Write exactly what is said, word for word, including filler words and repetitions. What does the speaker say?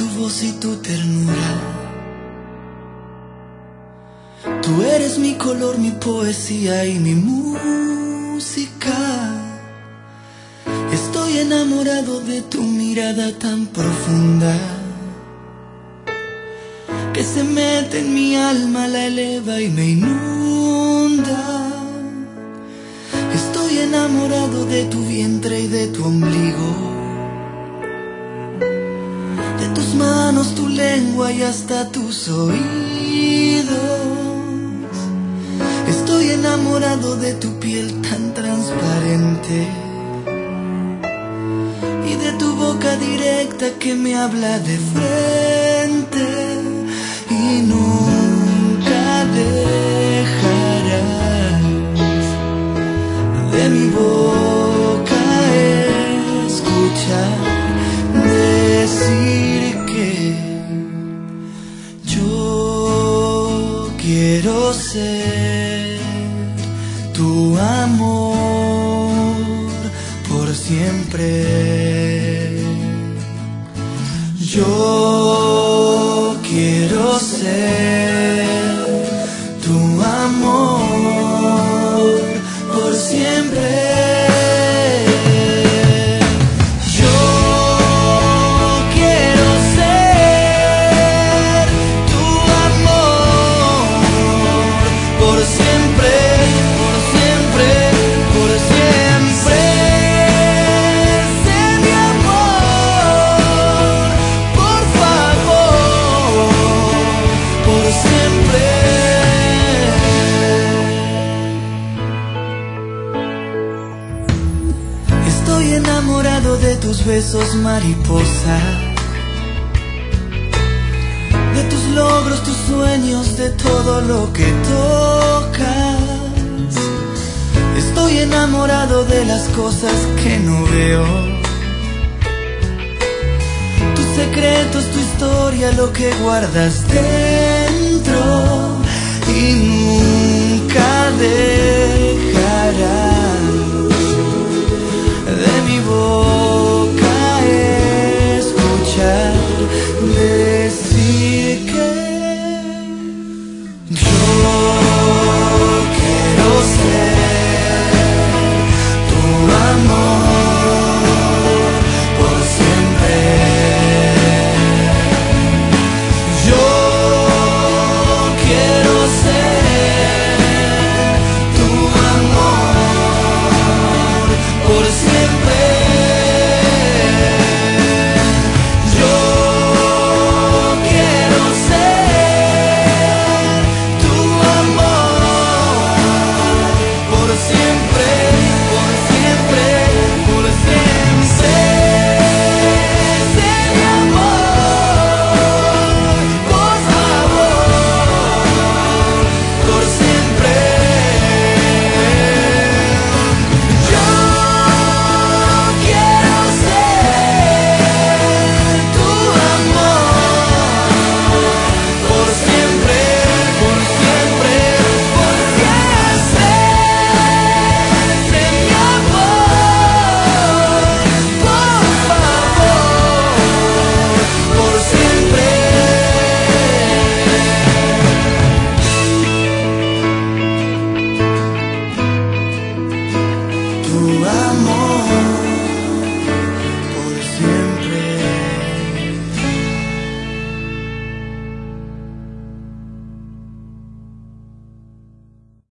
tu voz y tu ternura. Tú eres mi color, mi poesía y mi música. Estoy enamorado de tu mirada tan profunda, que se mete en mi alma, la eleva y me inunda. Estoy enamorado de tu vientre y de tu ombligo, de tus manos, tu lengua y hasta tus oídos. Estoy enamorado de tu piel tan transparente y de tu boca directa que me habla de frente. Y nunca dejarás de mi boca escuchar decir que yo quiero ser tu amor por siempre. Yo quiero ser tu amor por siempre. Yo quiero ser tu amor por siempre, por siempre, por siempre. Sé mi amor, por favor, por siempre. Estoy enamorado de tus besos, mariposa, de tus logros, tus sueños, de todo lo que tocas. Estoy enamorado de las cosas que no veo, tus secretos, tu historia, lo que guardas dentro. Y nunca dejarás de mi voz